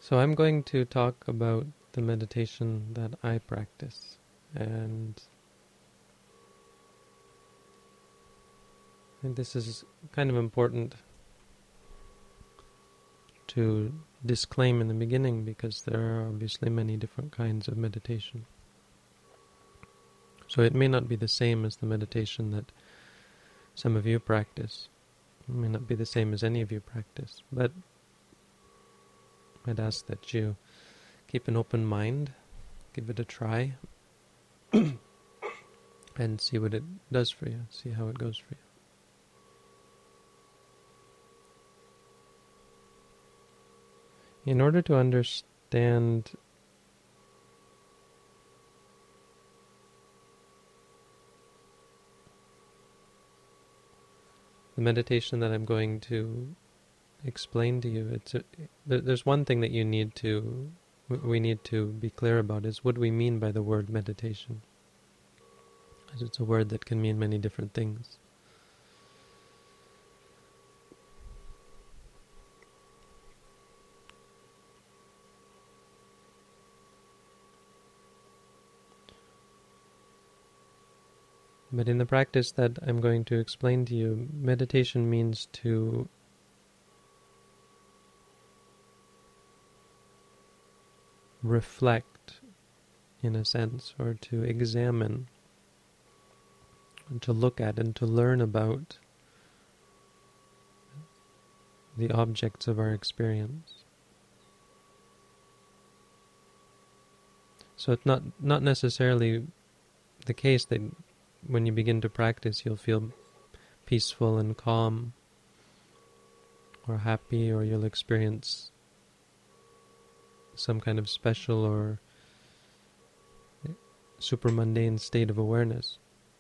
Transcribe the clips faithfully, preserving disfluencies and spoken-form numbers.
So I'm going to talk about the meditation that I practice, and I think this is kind of important to disclaim in the beginning because there are obviously many different kinds of meditation. So it may not be the same as the meditation that some of you practice. It may not be the same as any of you practice, but I'd ask that you keep an open mind, give it a try, and see what it does for you, see how it goes for you. In order to understand the meditation that I'm going to explain to you, it's a, there's one thing that you need to, we need to be clear about is what we mean by the word meditation. As it's a word that can mean many different things. But in the practice that I'm going to explain to you, meditation means to reflect, in a sense, or to examine, and to look at and to learn about the objects of our experience. So it's not, not necessarily the case that when you begin to practice you'll feel peaceful and calm or happy, or you'll experience some kind of special or super mundane state of awareness.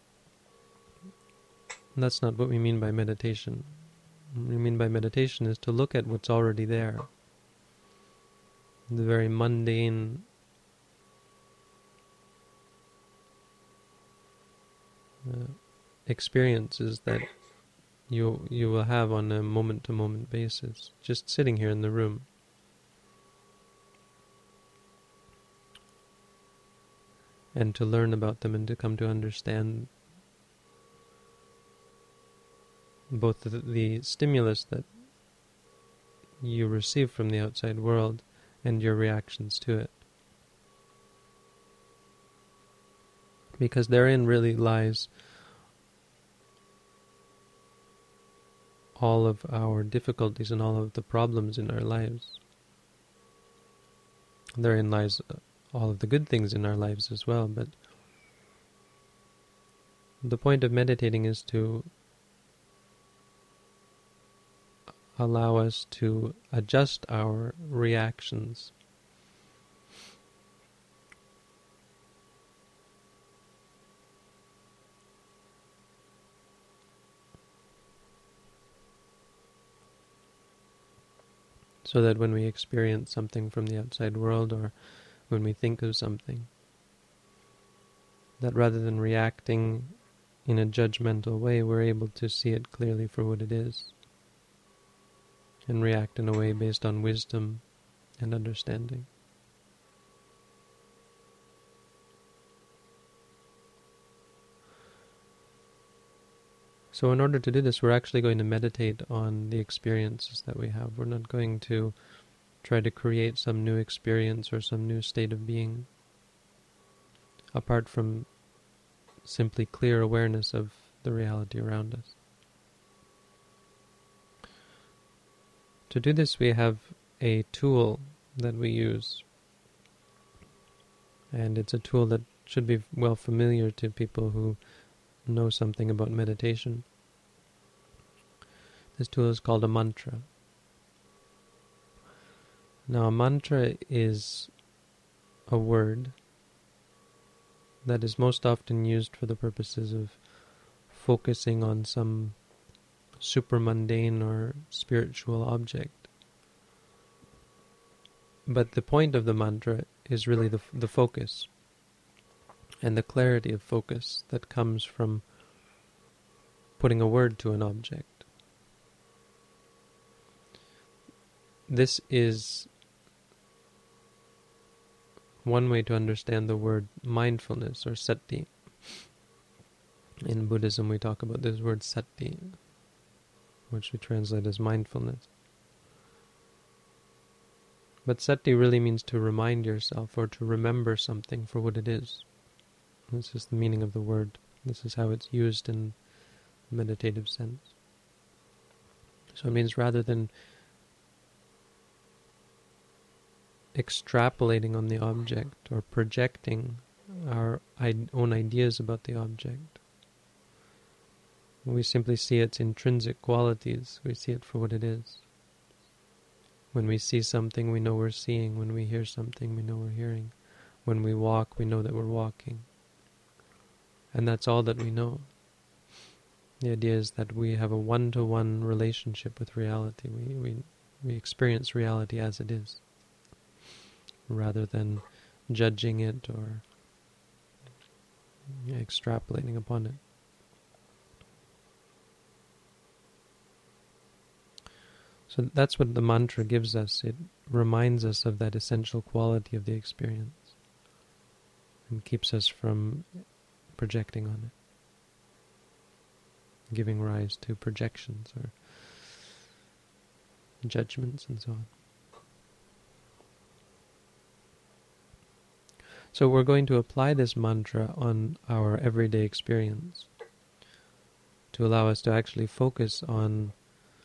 And that's not what we mean by meditation. What we mean by meditation is to look at what's already there. The very mundane uh, experiences that you you will have on a moment-to-moment basis, just sitting here in the room. And to learn about them and to come to understand both the, the stimulus that you receive from the outside world and your reactions to it. Because therein really lies all of our difficulties and all of the problems in our lives. Therein lies all of the good things in our lives as well, but the point of meditating is to allow us to adjust our reactions so that when we experience something from the outside world, or when we think of something, that rather than reacting in a judgmental way, we're able to see it clearly for what it is and react in a way based on wisdom and understanding. So in order to do this, we're actually going to meditate on the experiences that we have. We're not going to try to create some new experience or some new state of being, apart from simply clear awareness of the reality around us. To do this, we have a tool that we use, and it's a tool that should be well familiar to people who know something about meditation. This tool is called a mantra. Now, a mantra is a word that is most often used for the purposes of focusing on some super mundane or spiritual object. But the point of the mantra is really the the focus and the clarity of focus that comes from putting a word to an object. This is one way to understand the word mindfulness or sati. In Buddhism we talk about this word sati, which we translate as mindfulness. But sati really means to remind yourself or to remember something for what it is. This is the meaning of the word. This is how it's used in meditative sense. So it means rather than extrapolating on the object or projecting our own ideas about the object, we simply see its intrinsic qualities. We see it for what it is. When we see something, we know we're seeing. When we hear something, we know we're hearing. When we walk, we know that we're walking. And that's all that we know. The idea is that we have a one-to-one relationship with reality. We, we, we experience reality as it is, rather than judging it or extrapolating upon it. So that's what the mantra gives us. It reminds us of that essential quality of the experience and keeps us from projecting on it, giving rise to projections or judgments and so on. So we're going to apply this mantra on our everyday experience to allow us to actually focus on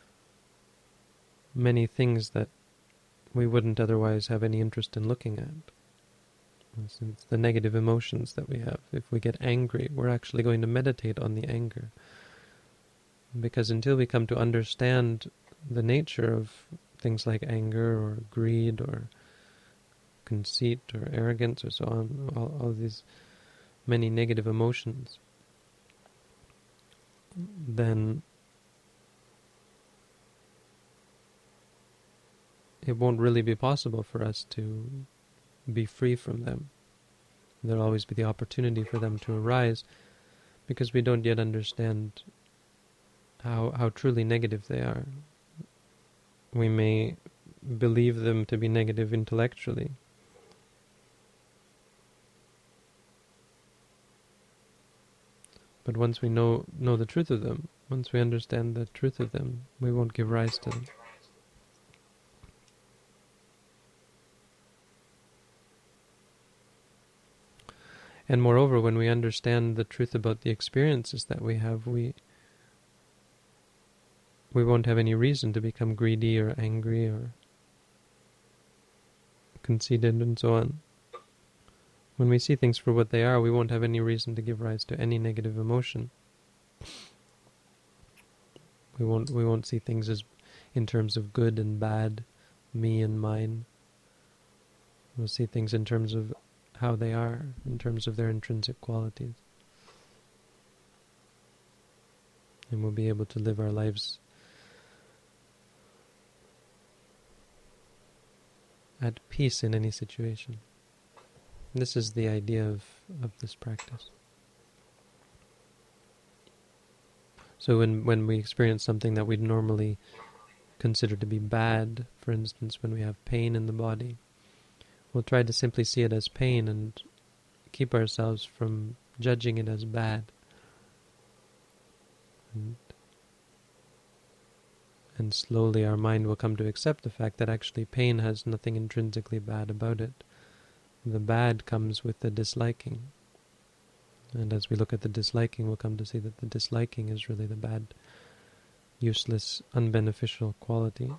many things that we wouldn't otherwise have any interest in looking at. It's the negative emotions that we have. If we get angry, we're actually going to meditate on the anger. Because until we come to understand the nature of things like anger or greed or conceit or arrogance or so on, all, all these many negative emotions, then it won't really be possible for us to be free from them. There'll always be the opportunity for them to arise because we don't yet understand how how truly negative they are. We may believe them to be negative intellectually, but once we know know the truth of them, once we understand the truth of them, we won't give rise to them. And moreover, when we understand the truth about the experiences that we have, we we won't have any reason to become greedy or angry or conceited and so on. When we see things for what they are, we won't have any reason to give rise to any negative emotion. We won't we won't see things as in terms of good and bad, me and mine. We'll see things in terms of how they are, in terms of their intrinsic qualities. And we'll be able to live our lives at peace in any situation. This is the idea of, of this practice. So when, when we experience something that we'd normally consider to be bad, for instance, when we have pain in the body, we'll try to simply see it as pain and keep ourselves from judging it as bad. And, and slowly our mind will come to accept the fact that actually pain has nothing intrinsically bad about it. The bad comes with the disliking. And as we look at the disliking, we'll come to see that the disliking is really the bad, useless, unbeneficial quality.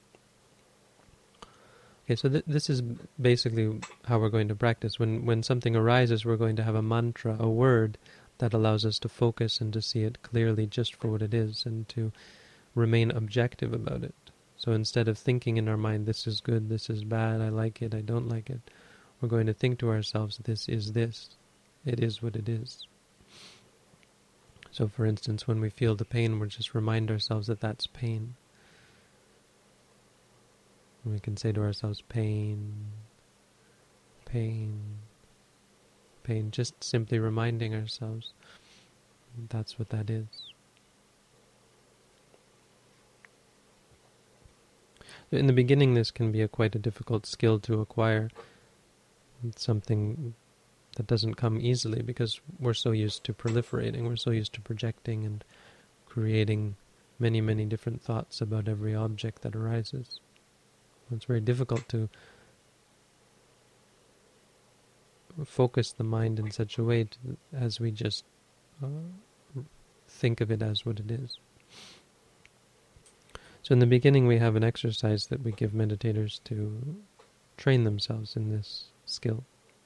Okay, so th- this is basically how we're going to practice. When when something arises, we're going to have a mantra, a word that allows us to focus and to see it clearly just for what it is and to remain objective about it. So instead of thinking in our mind, this is good, this is bad, I like it, I don't like it, we're going to think to ourselves, this is this. It is what it is. So for instance, when we feel the pain, we'll just remind ourselves that that's pain. We can say to ourselves, pain, pain, pain, just simply reminding ourselves that's what that is. In the beginning, this can be a quite a difficult skill to acquire It's something that doesn't come easily because we're so used to proliferating, we're so used to projecting and creating many, many different thoughts about every object that arises. It's very difficult to focus the mind in such a way to, as we just uh, think of it as what it is. So in the beginning we have an exercise that we give meditators to train themselves in this skill.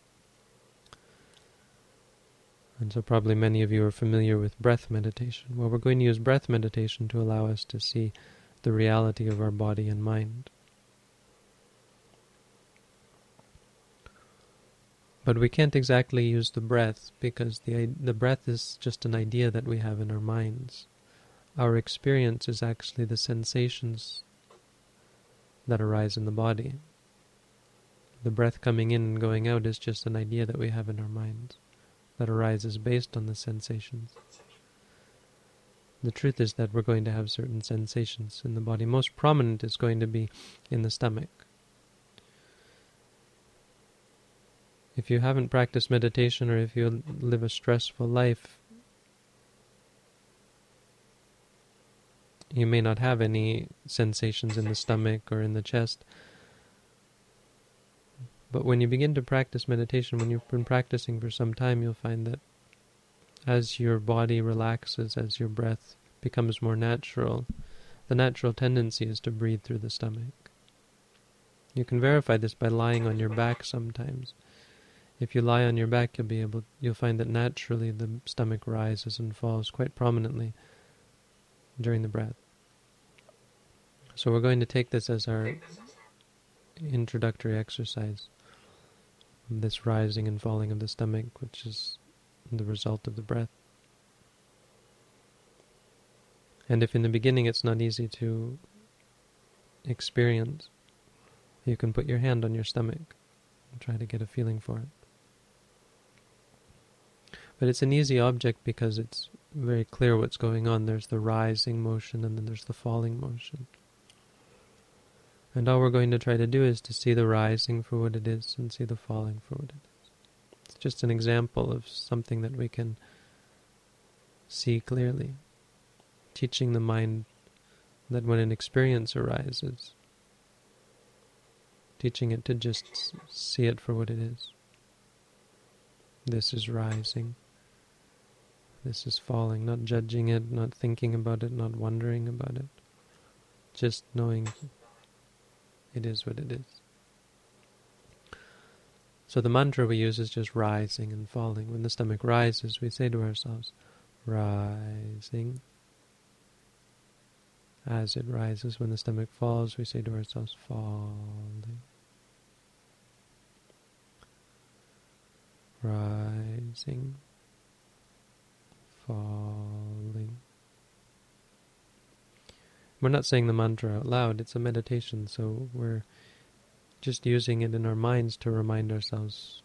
And so probably many of you are familiar with breath meditation. Well, we're going to use breath meditation to allow us to see the reality of our body and mind. But we can't exactly use the breath because the the breath is just an idea that we have in our minds. Our experience is actually the sensations that arise in the body. The breath coming in and going out is just an idea that we have in our minds that arises based on the sensations. The truth is that we're going to have certain sensations in the body. Most prominent is going to be in the stomach. If you haven't practiced meditation or if you live a stressful life, you may not have any sensations in the stomach or in the chest. But when you begin to practice meditation, when you've been practicing for some time, you'll find that as your body relaxes, as your breath becomes more natural, the natural tendency is to breathe through the stomach. You can verify this by lying on your back sometimes. If you lie on your back, you'll be able, you'll find that naturally the stomach rises and falls quite prominently during the breath. So we're going to take this as our introductory exercise, this rising and falling of the stomach, which is the result of the breath. And if in the beginning it's not easy to experience, you can put your hand on your stomach and try to get a feeling for it. But it's an easy object because it's very clear what's going on. There's the rising motion and then there's the falling motion. And all we're going to try to do is to see the rising for what it is and see the falling for what it is. It's just an example of something that we can see clearly. Teaching the mind that when an experience arises, teaching it to just see it for what it is. This is rising. This is falling. Not judging it, not thinking about it, not wondering about it. Just knowing it is what it is. So the mantra we use is just rising and falling. When the stomach rises, we say to ourselves, rising. As it rises, when the stomach falls, we say to ourselves, falling. Rising, falling. We're not saying the mantra out loud, it's a meditation, so we're just using it in our minds to remind ourselves,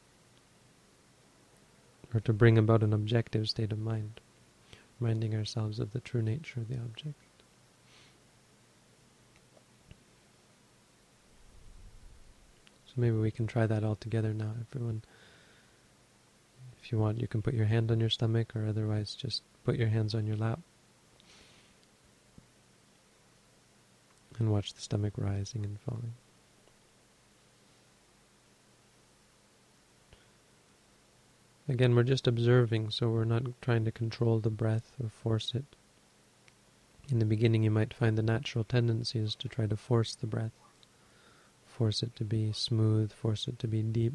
or to bring about an objective state of mind, reminding ourselves of the true nature of the object. So maybe we can try that all together now, everyone. If you want, you can put your hand on your stomach, or otherwise just put your hands on your lap and watch the stomach rising and falling. Again, we're just observing, so we're not trying to control the breath or force it. In the beginning, you might find the natural tendency is to try to force the breath, force it to be smooth, force it to be deep.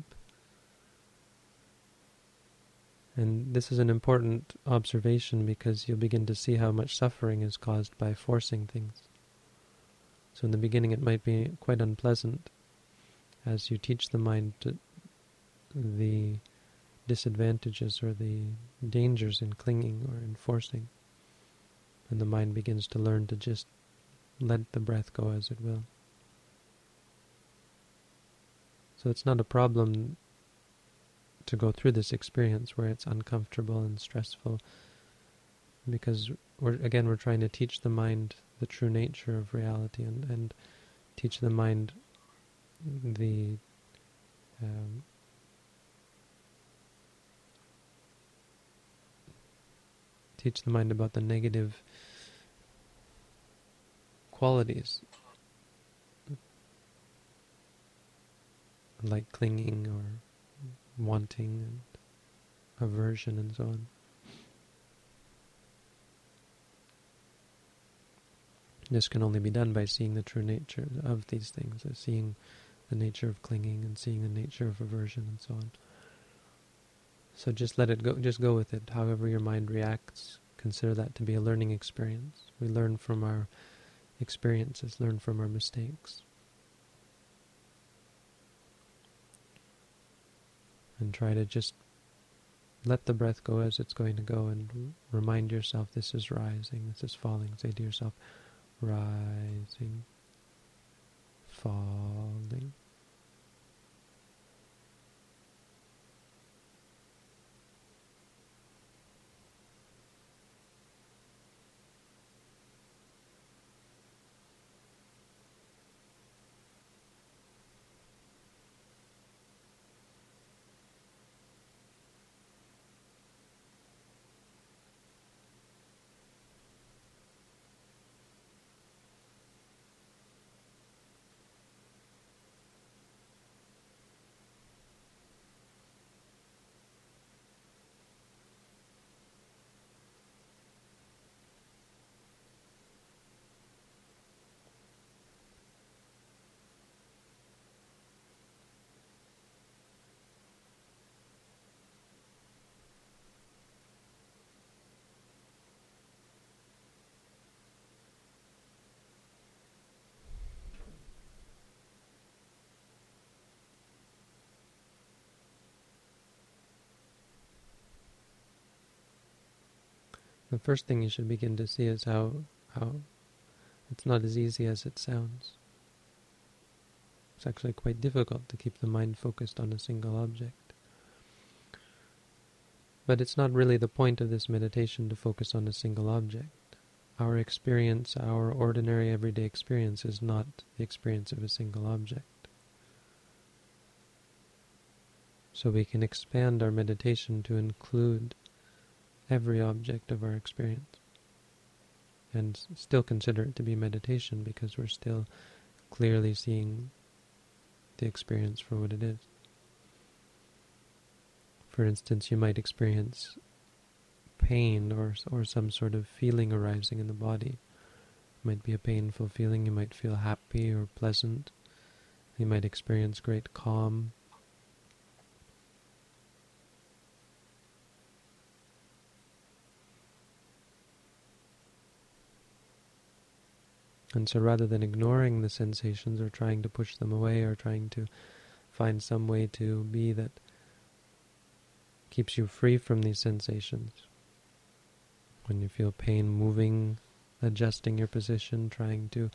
And this is an important observation because you'll begin to see how much suffering is caused by forcing things. So in the beginning it might be quite unpleasant as you teach the mind to the disadvantages or the dangers in clinging or in forcing. And the mind begins to learn to just let the breath go as it will. So it's not a problem to go through this experience where it's uncomfortable and stressful, because we're again we're trying to teach the mind the true nature of reality and, and teach the mind the um, teach the mind about the negative qualities, like clinging or wanting and aversion and so on. This can only be done by seeing the true nature of these things, as seeing the nature of clinging and seeing the nature of aversion and so on. So just let it go, just go with it. However your mind reacts, consider that to be a learning experience. We learn from our experiences, learn from our mistakes. And try to just let the breath go as it's going to go, and remind yourself this is rising, this is falling. Say to yourself, rising, falling. The first thing you should begin to see is how how it's not as easy as it sounds. It's actually quite difficult to keep the mind focused on a single object. But it's not really the point of this meditation to focus on a single object. Our experience, our ordinary everyday experience, is not the experience of a single object. So we can expand our meditation to include every object of our experience, and still consider it to be meditation, because we're still clearly seeing the experience for what it is. For instance, you might experience pain or or some sort of feeling arising in the body. It might be a painful feeling, you might feel happy or pleasant, you might experience great calm. And so rather than ignoring the sensations or trying to push them away or trying to find some way to be that keeps you free from these sensations, when you feel pain, moving, adjusting your position, trying to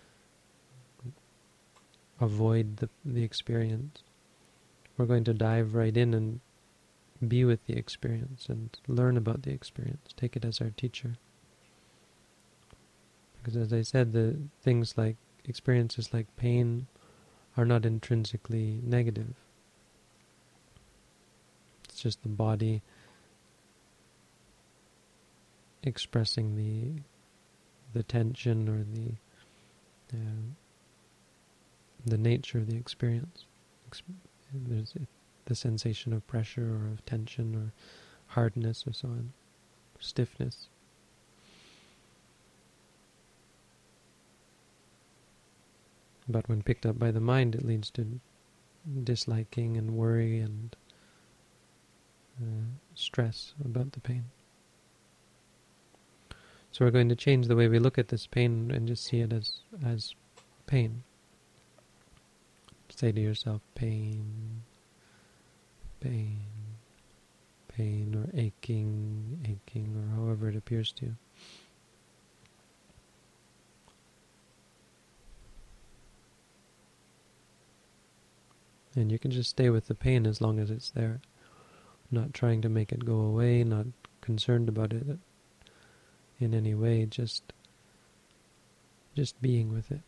avoid the, the experience, we're going to dive right in and be with the experience and learn about the experience, take it as our teacher. Because as I said, the things like experiences like pain are not intrinsically negative. It's just the body expressing the the tension or the uh, the nature of the experience. There's the sensation of pressure or of tension or hardness or so on, stiffness. But when picked up by the mind, it leads to disliking and worry and uh, stress about the pain. So we're going to change the way we look at this pain and just see it as as pain. Say to yourself, pain, pain, pain, or aching, aching, or however it appears to you. And you can just stay with the pain as long as it's there. Not trying to make it go away, not concerned about it in any way, just just being with it.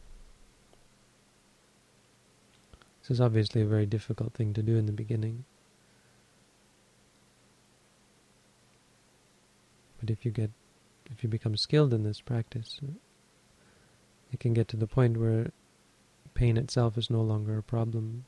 This is obviously a very difficult thing to do in the beginning. But But if you get, if you become skilled in this practice, it can get to the point where pain itself is no longer a problem,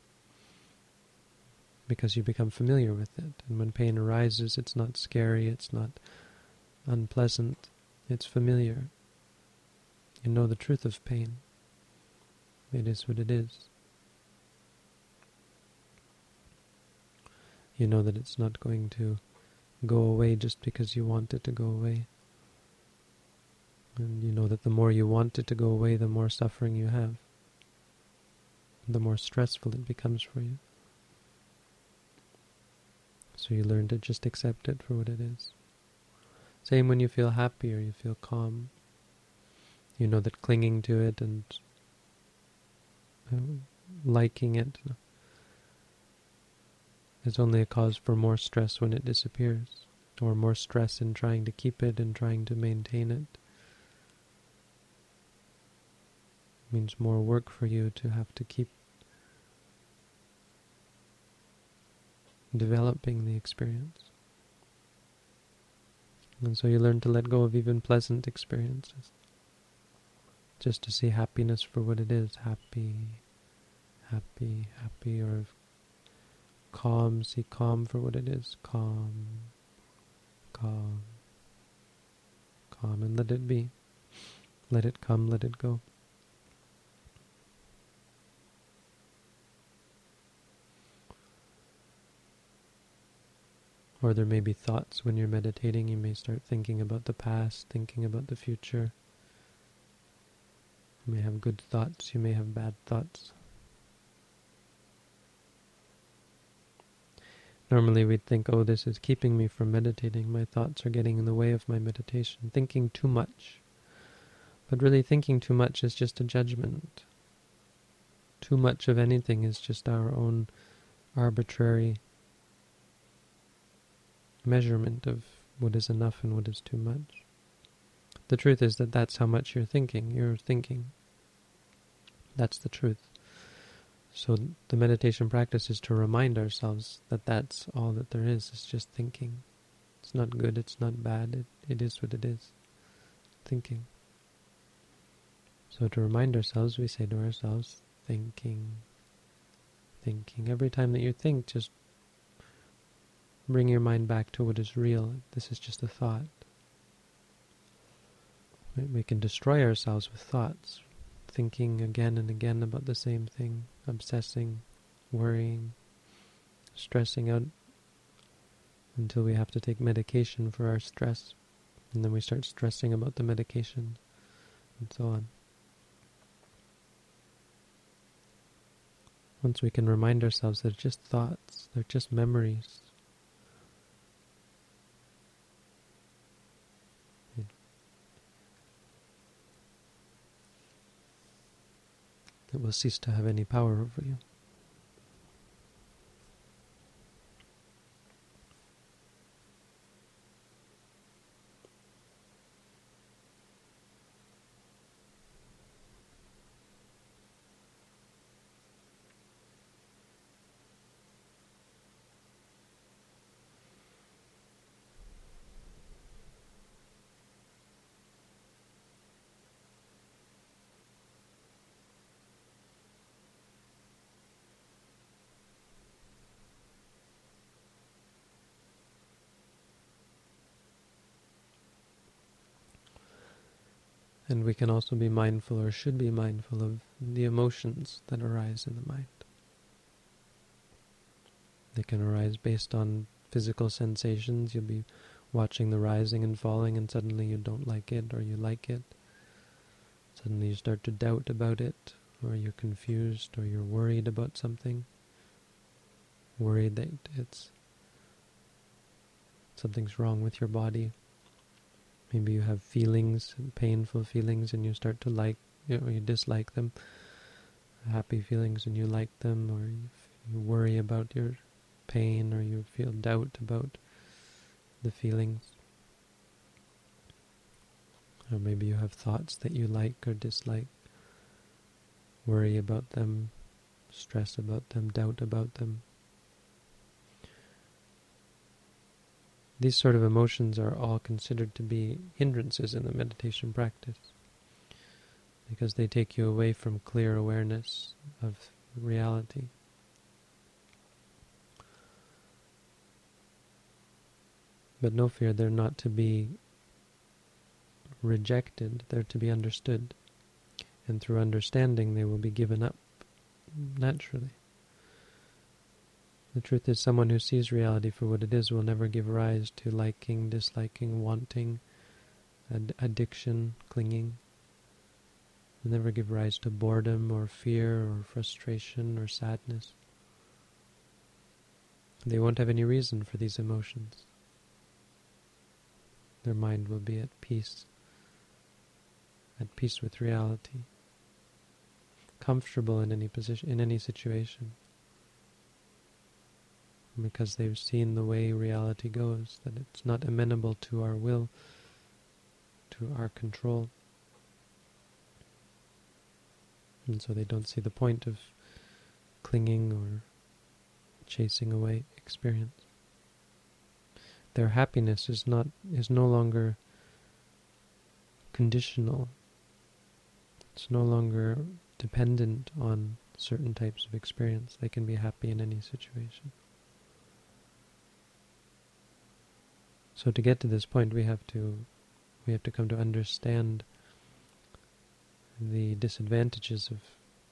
because you become familiar with it. And when pain arises, it's not scary, it's not unpleasant, it's familiar. You know the truth of pain. It is what it is. You know that it's not going to go away just because you want it to go away. And you know that the more you want it to go away, the more suffering you have. The more stressful it becomes for you. So you learn to just accept it for what it is. Same when you feel happy or you feel calm. You know that clinging to it and uh, liking it is only a cause for more stress when it disappears, or more stress in trying to keep it and trying to maintain it. It means more work for you to have to keep developing the experience. And so you learn to let go of even pleasant experiences, just to see happiness for what it is. Happy, happy, happy, or calm, see calm for what it is. Calm, calm, calm, and let it be. Let it come, let it go. Or there may be thoughts when you're meditating. You may start thinking about the past, thinking about the future. You may have good thoughts, you may have bad thoughts. Normally we'd think, oh, this is keeping me from meditating. My thoughts are getting in the way of my meditation. Thinking too much. But really thinking too much is just a judgment. Too much of anything is just our own arbitrary measurement of what is enough and what is too much. The truth is that that's how much you're thinking. You're thinking. That's the truth. So the meditation practice is to remind ourselves that that's all that there is. It's just thinking. It's not good, it's not bad. It, it is what it is. Thinking. So to remind ourselves, we say to ourselves, thinking, thinking. Every time that you think, just bring your mind back to what is real. This is just a thought. We can destroy ourselves with thoughts, thinking again and again about the same thing, obsessing, worrying, stressing out until we have to take medication for our stress, and then we start stressing about the medication, and so on. Once we can remind ourselves that they're just thoughts, they're just memories, it will cease to have any power over you. And we can also be mindful, or should be mindful, of the emotions that arise in the mind. They can arise based on physical sensations. You'll be watching the rising and falling, and suddenly you don't like it, or you like it. Suddenly you start to doubt about it, or you're confused, or you're worried about something. Worried that it's something's wrong with your body. Maybe you have feelings, painful feelings, and you start to like, you know, you dislike them. Happy feelings and you like them, or you, you worry about your pain, or you feel doubt about the feelings. Or maybe you have thoughts that you like or dislike. Worry about them, stress about them, doubt about them. These sort of emotions are all considered to be hindrances in the meditation practice, because they take you away from clear awareness of reality. But no fear, they're not to be rejected, they're to be understood. And through understanding, they will be given up naturally. The truth is, someone who sees reality for what it is will never give rise to liking, disliking, wanting, ad- addiction, clinging. Will never give rise to boredom or fear or frustration or sadness. They won't have any reason for these emotions. Their mind will be at peace, at peace with reality, comfortable in any position, in any situation, because they've seen the way reality goes, that it's not amenable to our will, to our control. And so they don't see the point of clinging or chasing away experience. Their happiness is not is no longer conditional. It's no longer dependent on certain types of experience. They can be happy in any situation. So to get to this point, we have to we have to come to understand the disadvantages of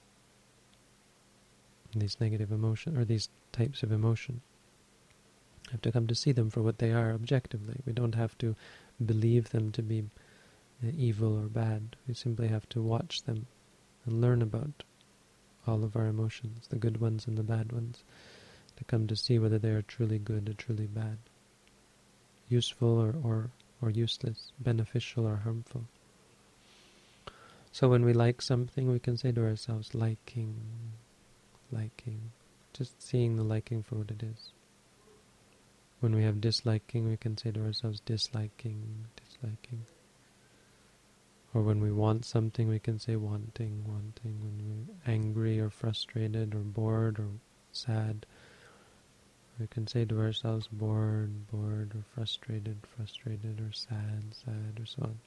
these negative emotions, or these types of emotion. We have to come to see them for what they are objectively. We don't have to believe them to be uh, evil or bad. We simply have to watch them and learn about all of our emotions, the good ones and the bad ones, to come to see whether they are truly good or truly bad, useful or, or, or useless, beneficial or harmful. So when we like something, we can say to ourselves, liking, liking, just seeing the liking for what it is. When we have disliking, we can say to ourselves, disliking, disliking. Or when we want something, we can say wanting, wanting. When we're angry or frustrated or bored or sad, we can say to ourselves, bored, bored, or frustrated, frustrated, or sad, sad, or so on,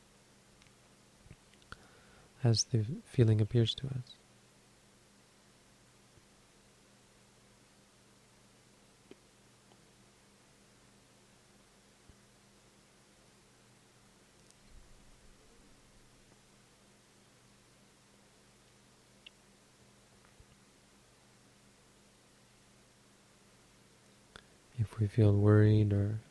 as the feeling appears to us. If we feel worried, or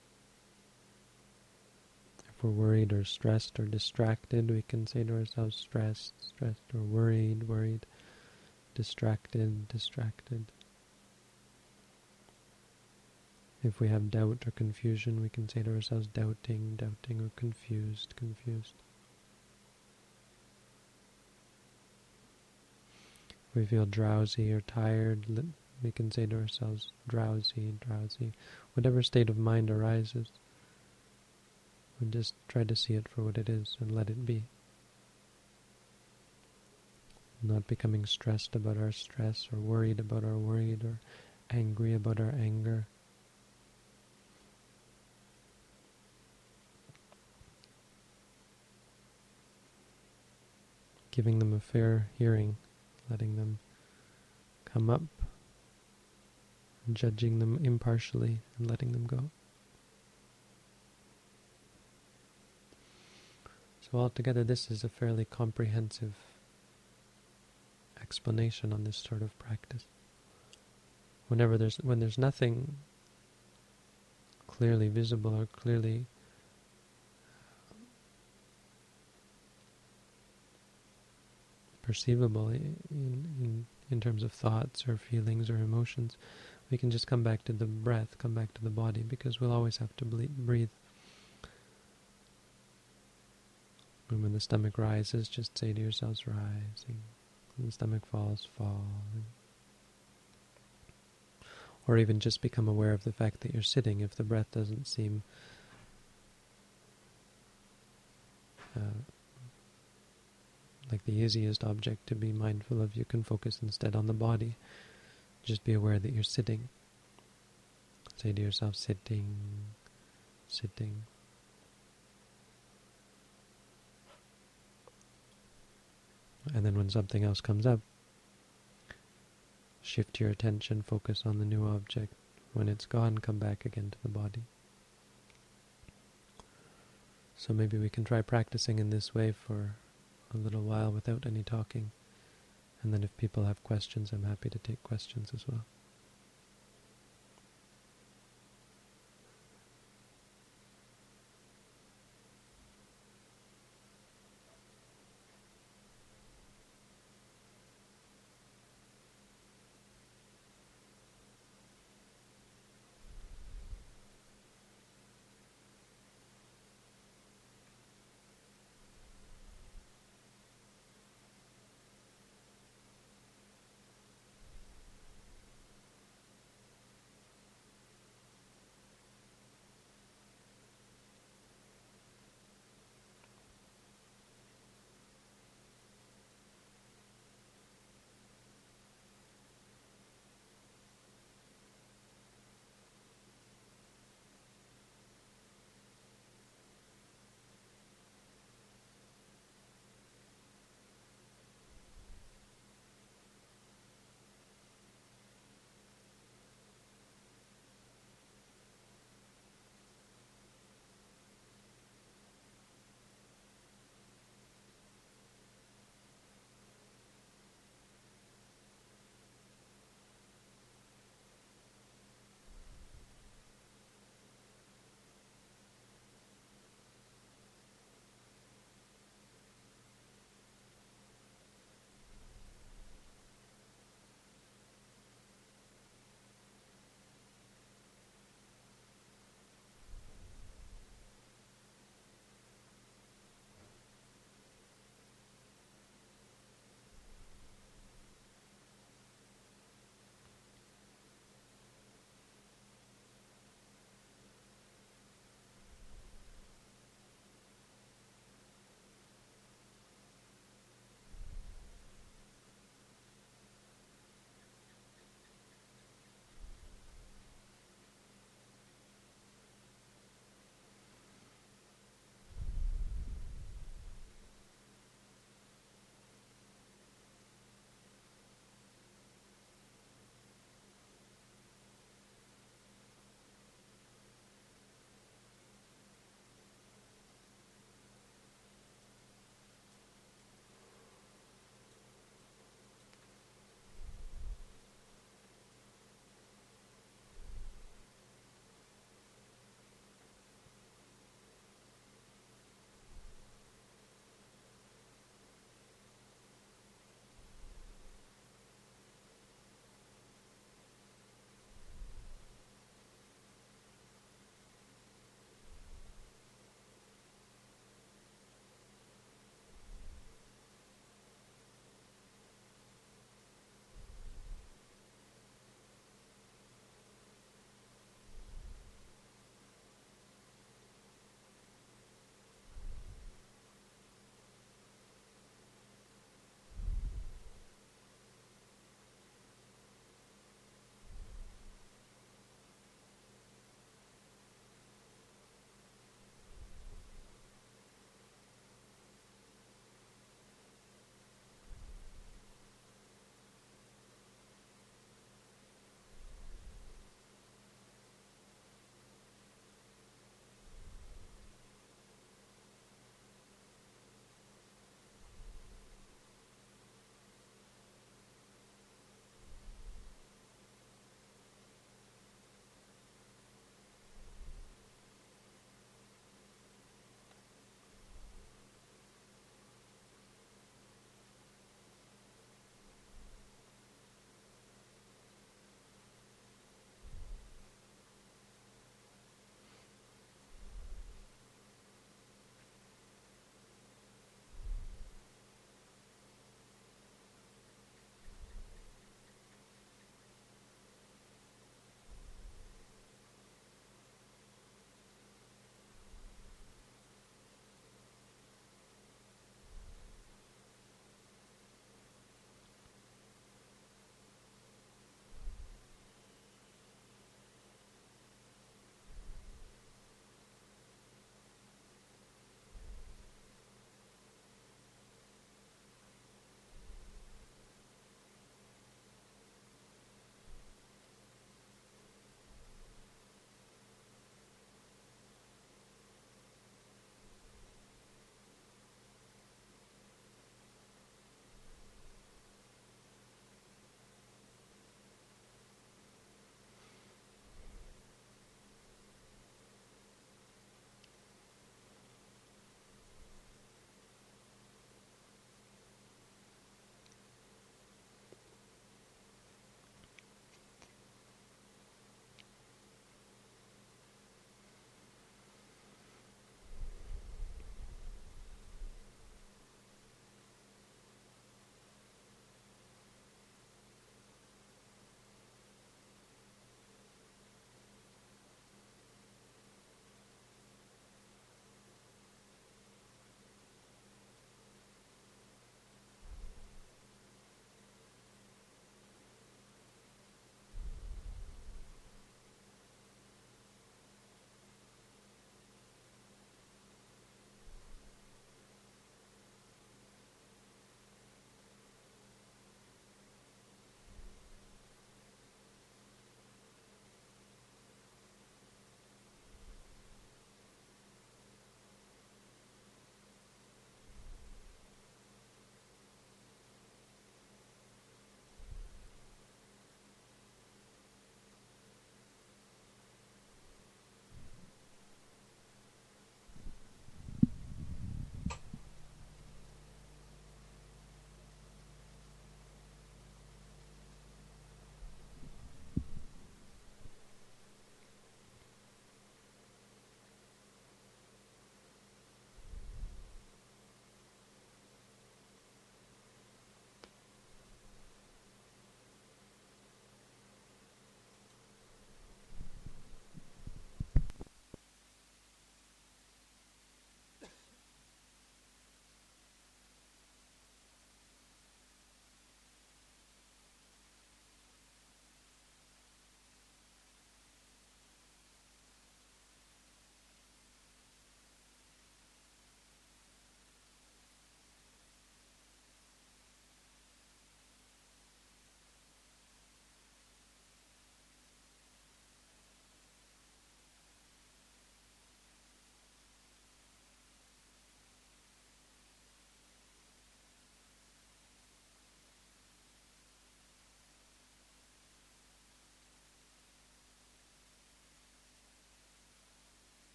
if we're worried or stressed or distracted, we can say to ourselves, stressed, stressed, or worried, worried, distracted, distracted. If we have doubt or confusion, we can say to ourselves, doubting, doubting, or confused, confused. If we feel drowsy or tired, we can say to ourselves, drowsy, drowsy. Whatever state of mind arises, we just try to see it for what it is and let it be. Not becoming stressed about our stress, or worried about our worried, or angry about our anger. Giving them a fair hearing, letting them come up, judging them impartially and letting them go. So altogether, this is a fairly comprehensive explanation on this sort of practice. Whenever there's when there's nothing clearly visible or clearly perceivable in, in in terms of thoughts or feelings or emotions, we can just come back to the breath, come back to the body, because we'll always have to breathe. And when the stomach rises, just say to yourselves, rising. When the stomach falls, falling. Or even just become aware of the fact that you're sitting. If the breath doesn't seem uh, like the easiest object to be mindful of, you can focus instead on the body. Just be aware that you're sitting. Say to yourself, sitting, sitting. And then when something else comes up, shift your attention, focus on the new object. When it's gone, come back again to the body. So maybe we can try practicing in this way for a little while without any talking. And then if people have questions, I'm happy to take questions as well.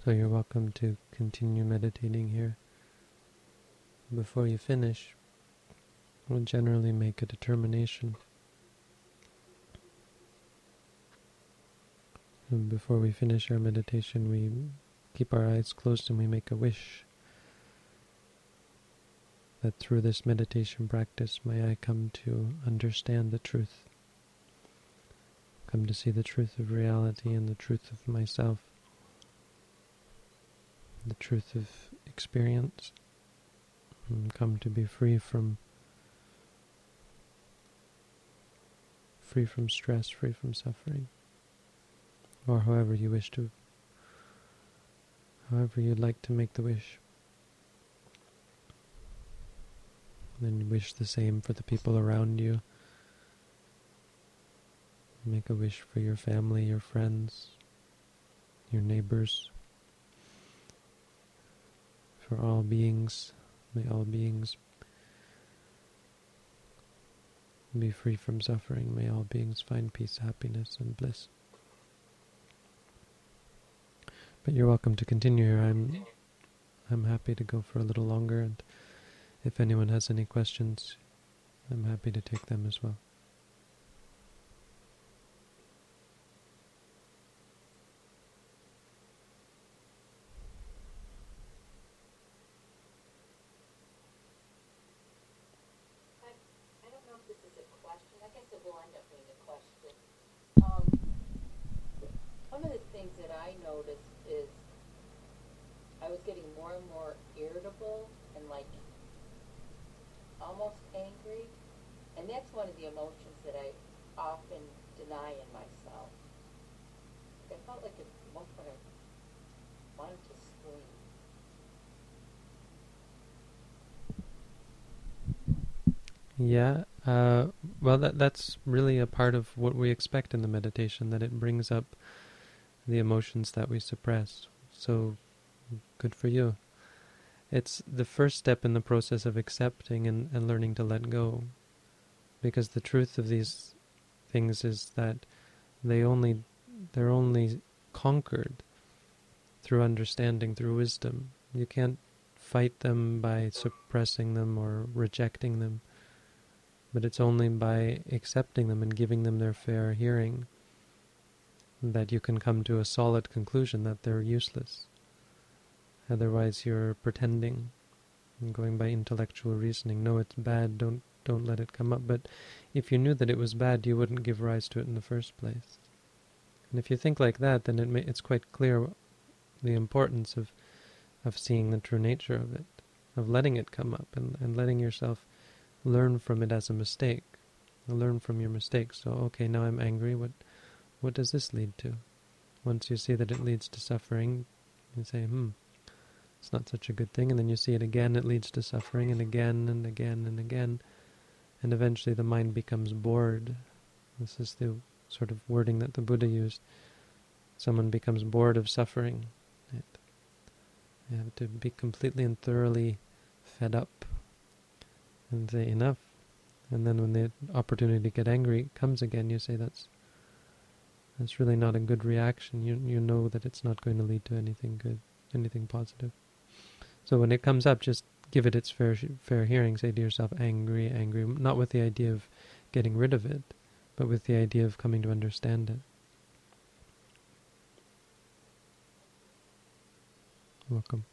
So you're welcome to continue meditating here. Before you finish, we'll generally make a determination. And before we finish our meditation, we keep our eyes closed and we make a wish that through this meditation practice may I come to understand the truth, come to see the truth of reality and the truth of myself, the truth of experience, and come to be free from free from stress, free from suffering, or however you wish to, however you'd like to make the wish. Then you wish the same for the people around you. Make a wish for your family, your friends, your neighbors, for all beings. May all beings be free from suffering. May all beings find peace, happiness, and bliss. But you're welcome to continue here. I'm, I'm happy to go for a little longer, and if anyone has any questions, I'm happy to take them as well. One of the things that I noticed is I was getting more and more irritable and like almost angry, and that's one of the emotions that I often deny in myself. I felt like at one point I wanted to scream. Yeah, uh, well that that's really a part of what we expect in the meditation, that it brings up the emotions that we suppress. So, good for you. It's the first step in the process of accepting and, and learning to let go. Because the truth of these things is that they only, they're only conquered through understanding, through wisdom. You can't fight them by suppressing them or rejecting them. But it's only by accepting them and giving them their fair hearing that you can come to a solid conclusion that they're useless. Otherwise you're pretending and going by intellectual reasoning. No, it's bad, don't don't let it come up. But if you knew that it was bad, you wouldn't give rise to it in the first place. And if you think like that, then it may, it's quite clear the importance of, of seeing the true nature of it, of letting it come up and, and letting yourself learn from it as a mistake. Learn from your mistakes. So, okay, now I'm angry. What what does this lead to? Once you see that it leads to suffering, you say, hmm, it's not such a good thing. And then you see it again, it leads to suffering, and again, and again, and again. And eventually the mind becomes bored. This is the sort of wording that the Buddha used. Someone becomes bored of suffering. Right? You have to be completely and thoroughly fed up and say enough. And then when the opportunity to get angry comes again, you say that's that's really not a good reaction. You you know that it's not going to lead to anything good, anything positive. So when it comes up, just give it its fair fair hearing. Say to yourself, angry, angry, not with the idea of getting rid of it, but with the idea of coming to understand it. Welcome.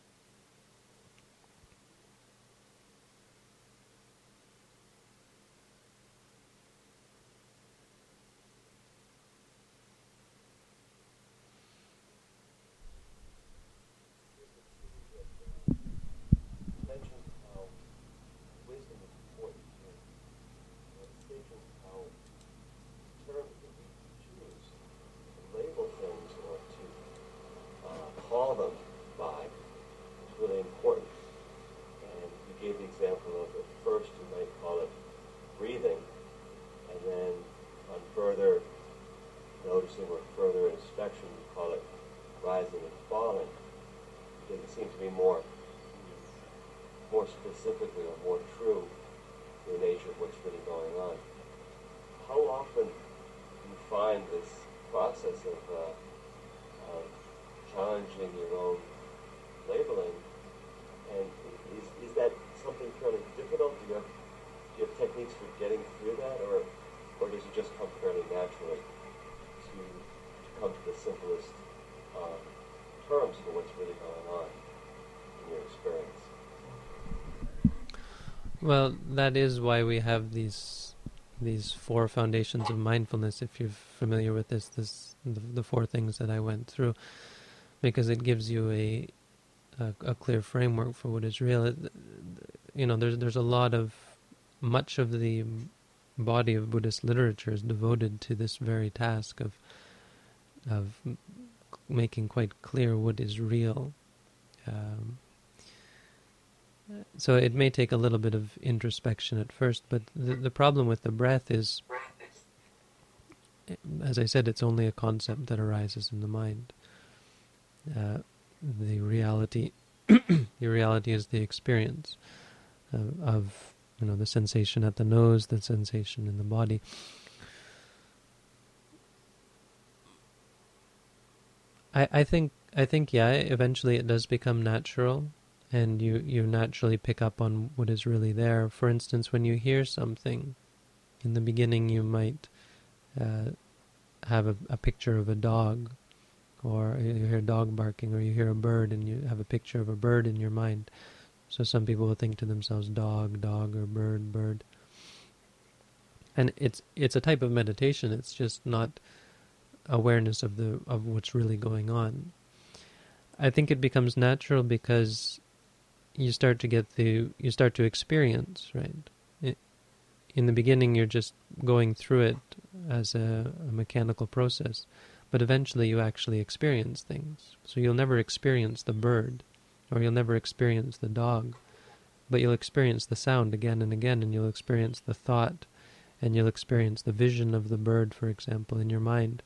Or further inspection, we call it rising and falling, because it seems to be more, more specifically or more true to the nature of what's really going on. How often do you find this process of, uh, of challenging your own labeling. And is, is that something fairly difficult? Do you have, do you have techniques for getting through that, or or does it just come fairly naturally to, to come to the simplest uh, terms for what's really going on in your experience? Well, that is why we have these these four foundations of mindfulness. If you're familiar with this, this the, the four things that I went through, because it gives you a a, a clear framework for what is real. It, you know, there's there's a lot of much of the body of Buddhist literature is devoted to this very task of of making quite clear what is real. Um, So it may take a little bit of introspection at first, but the, the problem with the breath is, as I said, it's only a concept that arises in the mind. Uh, the reality, the reality is the experience uh, of, you know, the sensation at the nose, the sensation in the body. I, I think, I think, yeah, eventually it does become natural. And you, you naturally pick up on what is really there. For instance, when you hear something, in the beginning you might uh, have a, a picture of a dog, or you hear a dog barking, or you hear a bird and you have a picture of a bird in your mind. So some people will think to themselves, dog, dog, or bird, bird. And it's it's a type of meditation. It's just not awareness of the of what's really going on. I think it becomes natural because you start to get the, you start to experience, right? It, in the beginning, you're just going through it as a, a mechanical process, but eventually you actually experience things. So you'll never experience the bird, or you'll never experience the dog, but you'll experience the sound again and again, and you'll experience the thought, and you'll experience the vision of the bird, for example, in your mind.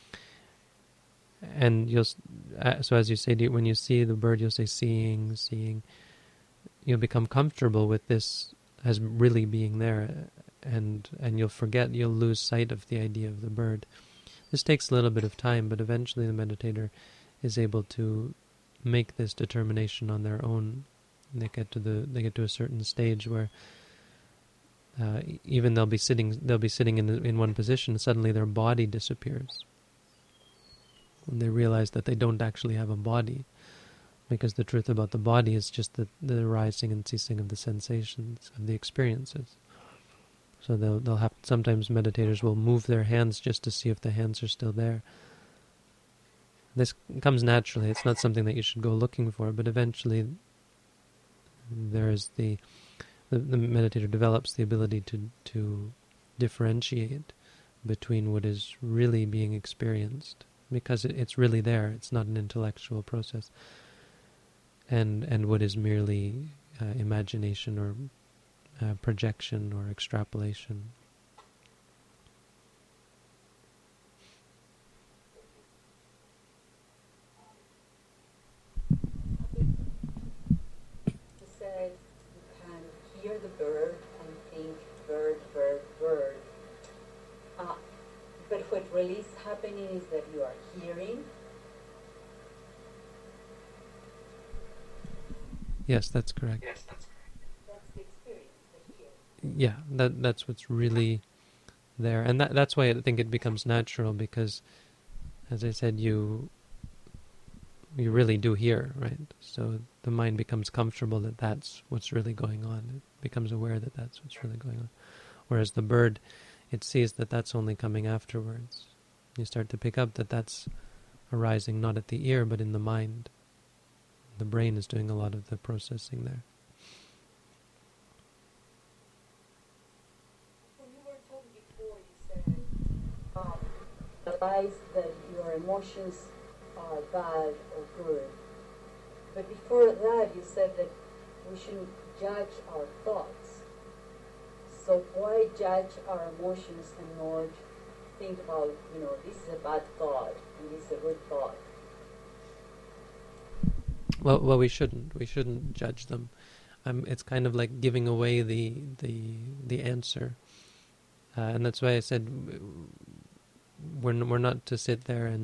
And you'll, so as you say, when you see the bird, you'll say seeing, seeing. You'll become comfortable with this as really being there, and and you'll forget, you'll lose sight of the idea of the bird. This takes a little bit of time, but eventually the meditator is able to make this determination on their own. They get to the they get to a certain stage where uh, even they'll be sitting they'll be sitting in the, in one position, suddenly their body disappears. When they realize that they don't actually have a body, because the truth about the body is just the, the arising and ceasing of the sensations, of the experiences. So they'll they'll have, sometimes meditators will move their hands just to see if the hands are still there. This comes naturally. It's not something that you should go looking for, but eventually there is the, the the meditator develops the ability to to differentiate between what is really being experienced, because it, it's really there. It's not an intellectual process. And and what is merely uh, imagination or uh, projection or extrapolation. It says you can hear the bird and think bird, bird, bird. Uh, but what really is happening is that you are hearing. Yes, that's correct. Yes, that's correct. That's the experience, the hear. Yeah, that that's what's really there, and that that's why I think it becomes natural, because, as I said, you you really do hear, right? So the mind becomes comfortable that that's what's really going on. It becomes aware that that's what's really going on. Whereas the bird, it sees that that's only coming afterwards. You start to pick up that that's arising not at the ear, but in the mind. The brain is doing a lot of the processing there. When you were talking before, you said um, realize that your emotions are bad or good. But before that, you said that we shouldn't judge our thoughts. So why judge our emotions and not think about, you know, this is a bad thought and this is a good thought? Well, well, we shouldn't. We shouldn't judge them. Um, it's kind of like giving away the the the answer, uh, and that's why I said we're we're not to sit there and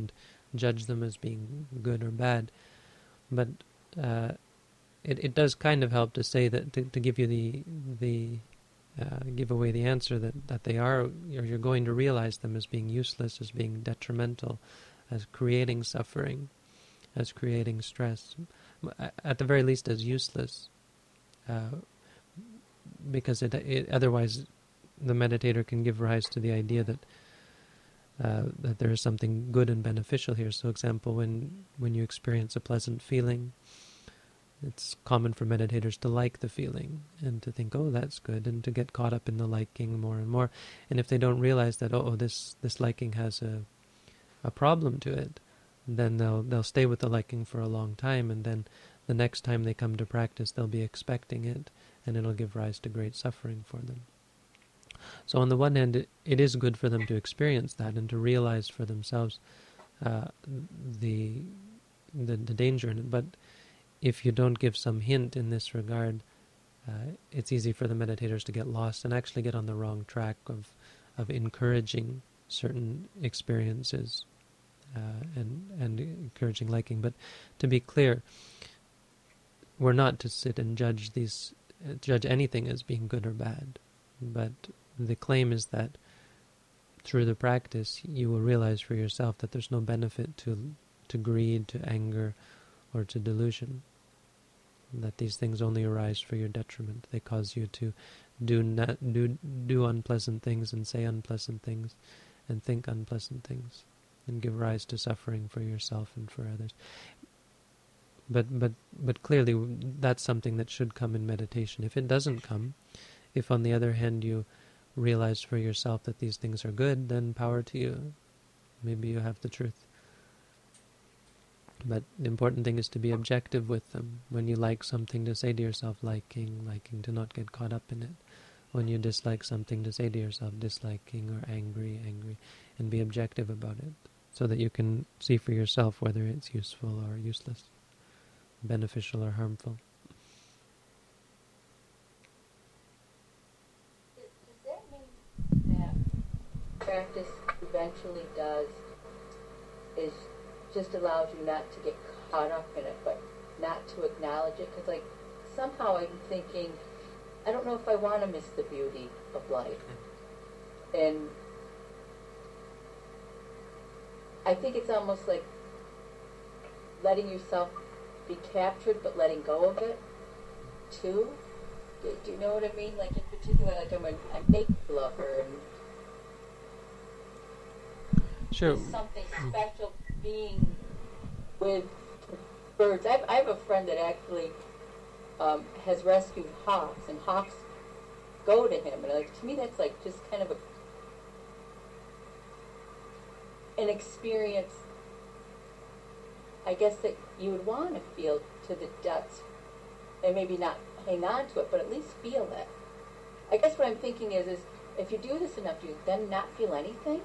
judge them as being good or bad. But uh, it it does kind of help to say that to, to give you the the uh, give away the answer that, that they are, or you're going to realize them as being useless, as being detrimental, as creating suffering, as creating stress, at the very least as useless, uh, because it, it otherwise the meditator can give rise to the idea that uh, that there is something good and beneficial here. So, example, when when you experience a pleasant feeling, it's common for meditators to like the feeling and to think, oh, that's good, and to get caught up in the liking more and more. And if they don't realize that, oh, this this liking has a a problem to it, then they'll they'll stay with the liking for a long time, and then the next time they come to practice, they'll be expecting it, and it'll give rise to great suffering for them. So on the one hand, it, it is good for them to experience that and to realize for themselves uh, the, the the danger in it. But if you don't give some hint in this regard, uh, it's easy for the meditators to get lost and actually get on the wrong track of of encouraging certain experiences uh, and and encouraging liking. But to be clear, we're not to sit and judge these uh, judge anything as being good or bad. But the claim is that through the practice, you will realize for yourself that there's no benefit to to greed, to anger, or to delusion. That these things only arise for your detriment. They cause you to do not, do do unpleasant things and say unpleasant things and think unpleasant things and give rise to suffering for yourself and for others. But but but clearly that's something that should come in meditation. If it doesn't come, if on the other hand you realize for yourself that these things are good, then power to you. Maybe you have the truth. But the important thing is to be objective with them. When you like something, to say to yourself, liking, liking, to not get caught up in it. When you dislike something, to say to yourself, disliking, or angry, angry, and be objective about it, so that you can see for yourself whether it's useful or useless, beneficial or harmful. Does that mean that practice eventually does is just allows you not to get caught up in it, but not to acknowledge it? Because, like, somehow I'm thinking, I don't know if I want to miss the beauty of life. And I think it's almost like letting yourself be captured, but letting go of it, too. Do, do you know what I mean? Like, in particular, like, I'm a, a nature lover, and Sure. there's something special being with birds. I have, I have a friend that actually um, has rescued hawks, and hawks go to him. And like to me, that's like just kind of a an experience, I guess, that you would want to feel to the depths, and maybe not hang on to it, but at least feel it. I guess what I'm thinking is, is if you do this enough, do you then not feel anything?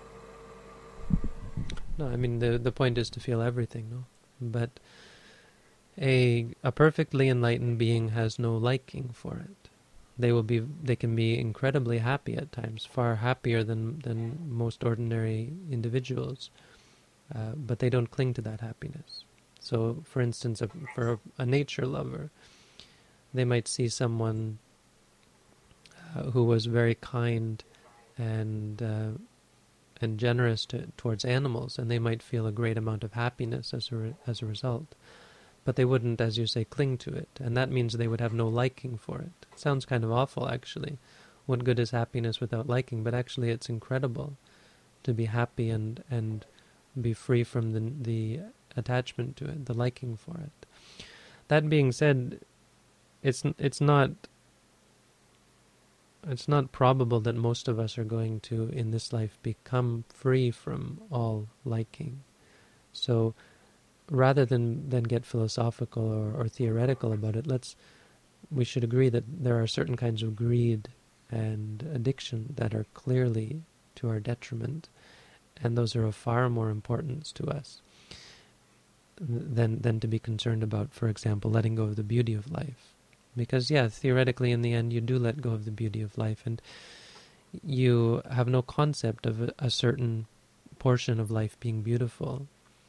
No, I mean, the the point is to feel everything, no? But a a perfectly enlightened being has no liking for it. They will be they can be incredibly happy at times, far happier than, than most ordinary individuals. Uh, but they don't cling to that happiness. So, for instance, a, for a, a nature lover, they might see someone uh, who was very kind and uh, and generous to, towards animals, and they might feel a great amount of happiness as a, re- as a result. But they wouldn't, as you say, cling to it, and that means they would have no liking for it. It sounds kind of awful, actually. What good is happiness without liking? But actually it's incredible to be happy and, and be free from the, the attachment to it, the liking for it. That being said, it's it's not... It's not probable that most of us are going to, in this life, become free from all liking. So, rather than, than get philosophical or, or theoretical about it, let's we should agree that there are certain kinds of greed and addiction that are clearly to our detriment, and those are of far more importance to us than than to be concerned about, for example, letting go of the beauty of life. Because, yeah, theoretically, in the end, you do let go of the beauty of life, and you have no concept of a, a certain portion of life being beautiful.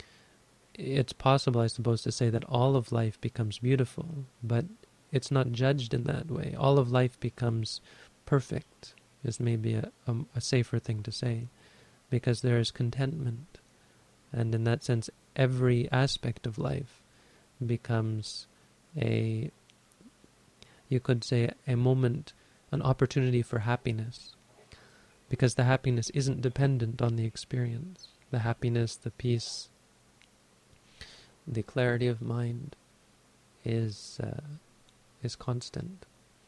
it's possible, I suppose, to say that all of life becomes beautiful, but it's not judged in that way. All of life becomes perfect, is maybe a, a, a safer thing to say, because there is contentment. And in that sense, every aspect of life becomes a, you could say, a moment, an opportunity for happiness, because the happiness isn't dependent on the experience. The happiness, the peace, the clarity of mind is uh, is constant.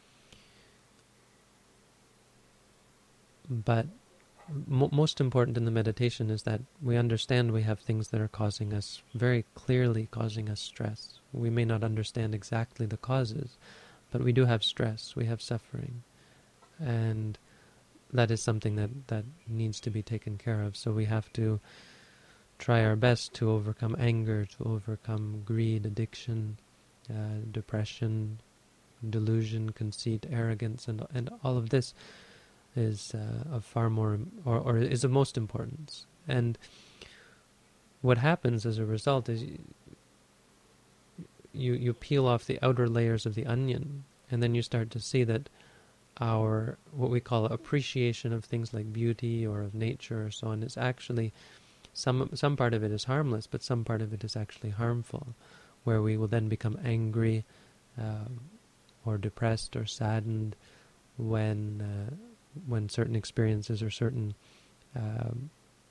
But m- most important in the meditation is that we understand we have things that are causing us, very clearly causing us stress. We may not understand exactly the causes, but we do have stress, we have suffering. And that is something that, that needs to be taken care of. So we have to try our best to overcome anger, to overcome greed, addiction, uh, depression, delusion, conceit, arrogance, and and all of this is uh, of far more, or, or is of most importance. And what happens as a result is you, you you peel off the outer layers of the onion, and then you start to see that our, what we call appreciation of things like beauty or of nature or so on, is actually, some some part of it is harmless, but some part of it is actually harmful, where we will then become angry uh, or depressed or saddened when uh, when certain experiences or certain um,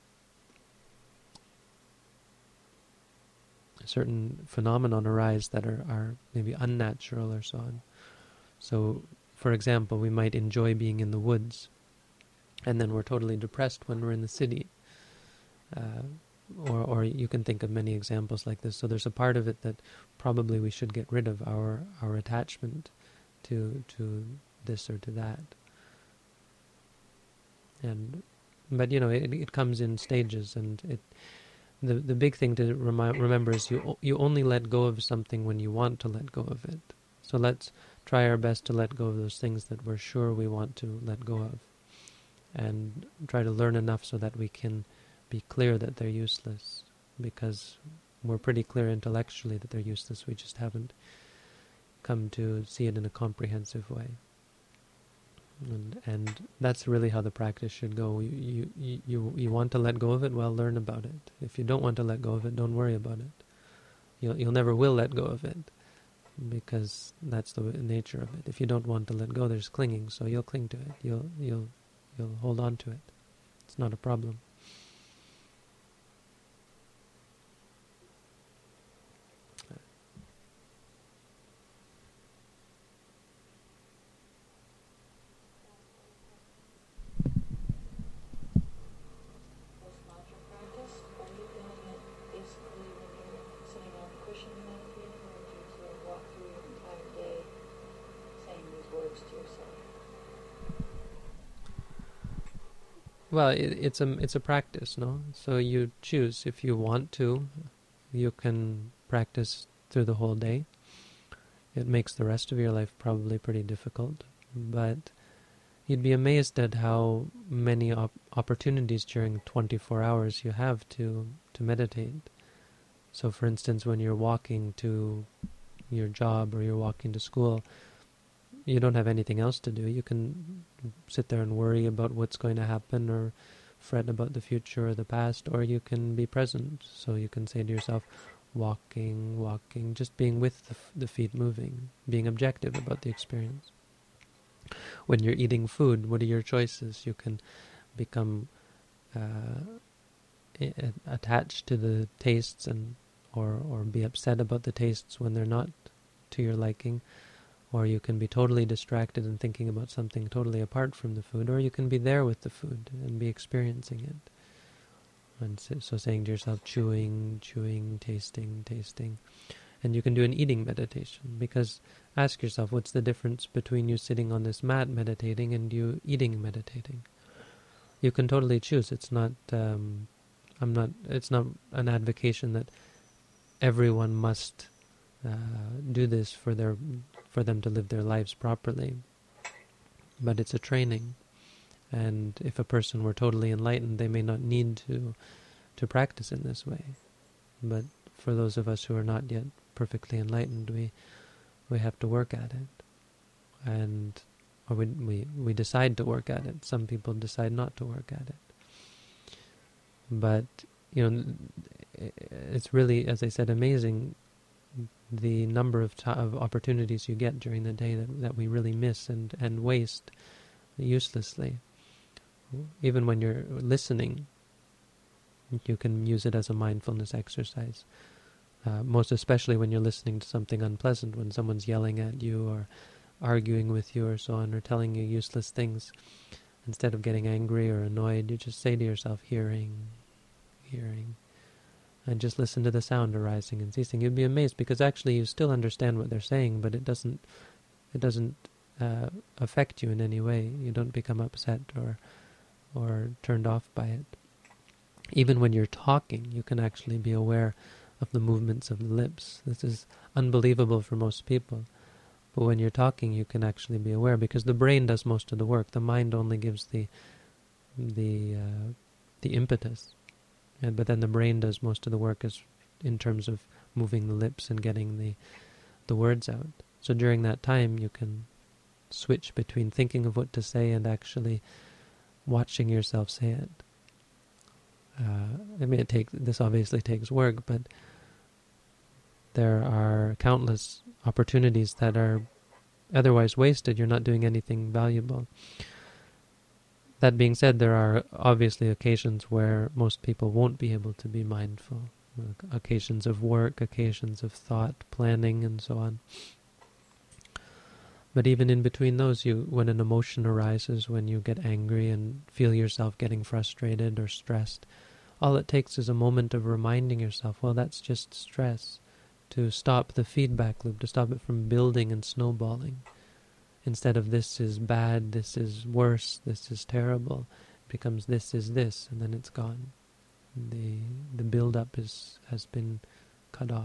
certain phenomenon arise that are, are maybe unnatural or so on. So, for example, we might enjoy being in the woods, and then we're totally depressed when we're in the city. Uh, or, or you can think of many examples like this. So there's a part of it that probably we should get rid of, our our attachment to to this or to that. And but you know, it it comes in stages, and it the the big thing to remi- remember is you you only let go of something when you want to let go of it. So let's try our best to let go of those things that we're sure we want to let go of, and try to learn enough so that we can be clear that they're useless, because we're pretty clear intellectually that they're useless. We just haven't come to see it in a comprehensive way. And, and that's really how the practice should go. You, you, you, you want to let go of it? Well, learn about it. If you don't want to let go of it, don't worry about it. You'll, you'll never will let go of it, because that's the nature of it. If you don't want to let go, there's clinging, so you'll cling to it. You'll, you'll, you'll hold on to it. It's not a problem. Well, it, it's a it's a practice, no? So you choose. If you want to, you can practice through the whole day. It makes the rest of your life probably pretty difficult, but you'd be amazed at how many op- opportunities during twenty-four hours you have to to meditate. So, for instance, when you're walking to your job or you're walking to school, you don't have anything else to do. You can sit there and worry about what's going to happen, or fret about the future or the past, or you can be present. So you can say to yourself, walking, walking, just being with the, f- the feet moving, being objective about the experience. When you're eating food, what are your choices? You can become uh, I- attached to the tastes, and or, or be upset about the tastes when they're not to your liking. Or you can be totally distracted and thinking about something totally apart from the food, or you can be there with the food and be experiencing it. And so, so saying to yourself, chewing, chewing, tasting, tasting. And you can do an eating meditation, because ask yourself, what's the difference between you sitting on this mat meditating and you eating meditating? You can totally choose. It's not, um, I'm not, it's not an advocation that everyone must uh, do this for their for them to live their lives properly. But it's a training. And if a person were totally enlightened, they may not need to to practice in this way. But for those of us who are not yet perfectly enlightened, we we have to work at it, and or we we we decide to work at it. Some people decide not to work at it, but you know, it's really, as I said, amazing the number of, t- of opportunities you get during the day that that we really miss and and waste uselessly. Even when you're listening, you can use it as a mindfulness exercise. Uh, most especially when you're listening to something unpleasant, when someone's yelling at you or arguing with you or so on, or telling you useless things. Instead of getting angry or annoyed, you just say to yourself, hearing, hearing, and just listen to the sound arising and ceasing. You'd be amazed, because actually you still understand what they're saying, but it doesn't, it doesn't uh, affect you in any way. You don't become upset or or turned off by it. Even when you're talking, you can actually be aware of the movements of the lips. This is unbelievable for most people. But when you're talking, you can actually be aware, because the brain does most of the work. The mind only gives the the uh, the impetus. And, but then the brain does most of the work as in terms of moving the lips and getting the the words out. So during that time, you can switch between thinking of what to say and actually watching yourself say it. Uh, I mean, it take, this obviously takes work, but there are countless opportunities that are otherwise wasted. You're not doing anything valuable. That being said, there are obviously occasions where most people won't be able to be mindful. Occasions of work, occasions of thought, planning, and so on. But even in between those, you, when an emotion arises, when you get angry and feel yourself getting frustrated or stressed, all it takes is a moment of reminding yourself, well, that's just stress, to stop the feedback loop, to stop it from building and snowballing. Instead of this is bad, this is worse, this is terrible, it becomes this is this, and then it's gone. The the build-up is has been cut off.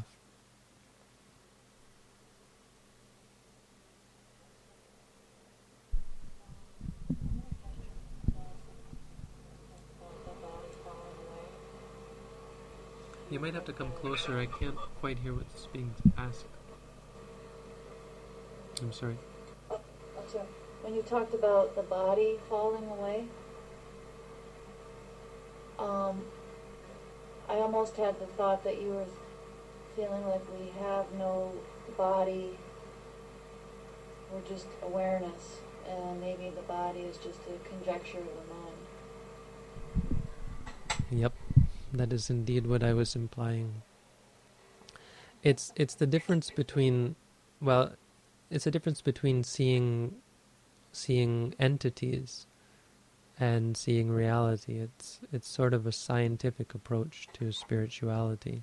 You might have to come closer. I can't quite hear what's being asked. I'm sorry. Oh, I'm sorry. When you talked about the body falling away, um, I almost had the thought that you were feeling like we have no body. We're just awareness, and maybe the body is just a conjecture of the mind. Yep. That is indeed what I was implying. It's it's the difference between, well, it's a difference between seeing seeing entities and seeing reality. It's it's sort of a scientific approach to spirituality.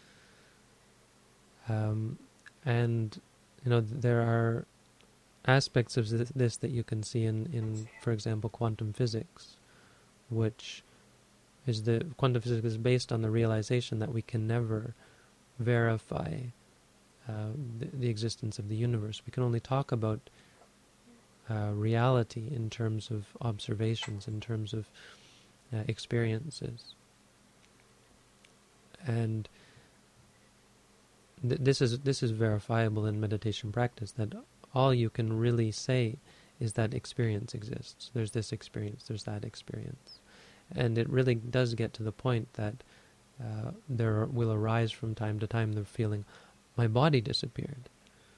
Um, and you know, there are aspects of this, this that you can see in, in, for example, quantum physics, which is the quantum physics is based on the realization that we can never verify uh, the, the existence of the universe. We can only talk about uh, reality in terms of observations, in terms of uh, experiences. And th- this is this is verifiable in meditation practice, that all you can really say is that experience exists. There's this experience, there's that experience. And it really does get to the point that uh, there will arise from time to time the feeling, my body disappeared.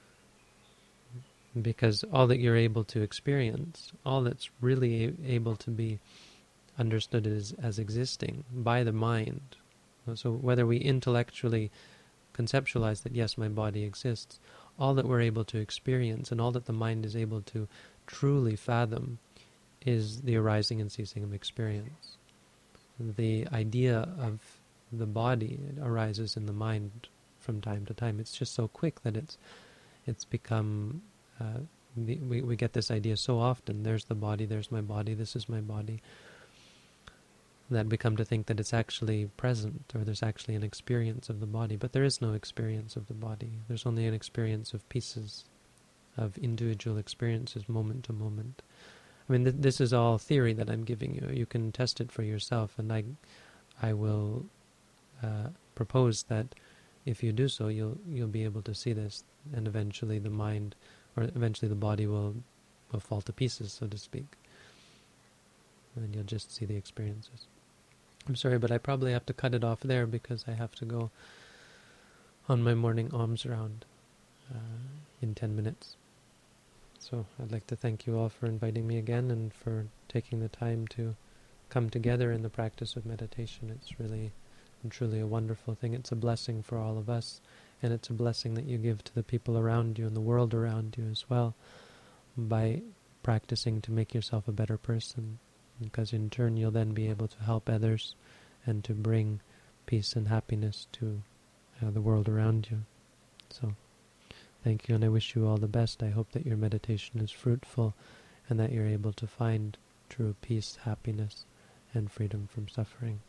Because all that you're able to experience, all that's really a- able to be understood as, as existing by the mind. So whether we intellectually conceptualize that, yes, my body exists, all that we're able to experience and all that the mind is able to truly fathom is the arising and ceasing of experience. The idea of the body arises in the mind from time to time. It's just so quick that it's it's become, uh, the, we, we get this idea so often, there's the body, there's my body, this is my body, that we come to think that it's actually present, or there's actually an experience of the body. But there is no experience of the body. There's only an experience of pieces, of individual experiences, moment to moment. I mean, th- this is all theory that I'm giving you. You can test it for yourself, and I, I will uh, propose that if you do so, you'll you'll be able to see this, and eventually the mind, or eventually the body will will fall to pieces, so to speak, and you'll just see the experiences. I'm sorry, but I probably have to cut it off there because I have to go on my morning alms round uh, in ten minutes. So I'd like to thank you all for inviting me again and for taking the time to come together in the practice of meditation. It's really and truly a wonderful thing. It's a blessing for all of us, and it's a blessing that you give to the people around you and the world around you as well by practicing to make yourself a better person, because in turn you'll then be able to help others and to bring peace and happiness to uh, the world around you. So thank you, and I wish you all the best. I hope that your meditation is fruitful and that you're able to find true peace, happiness, and freedom from suffering.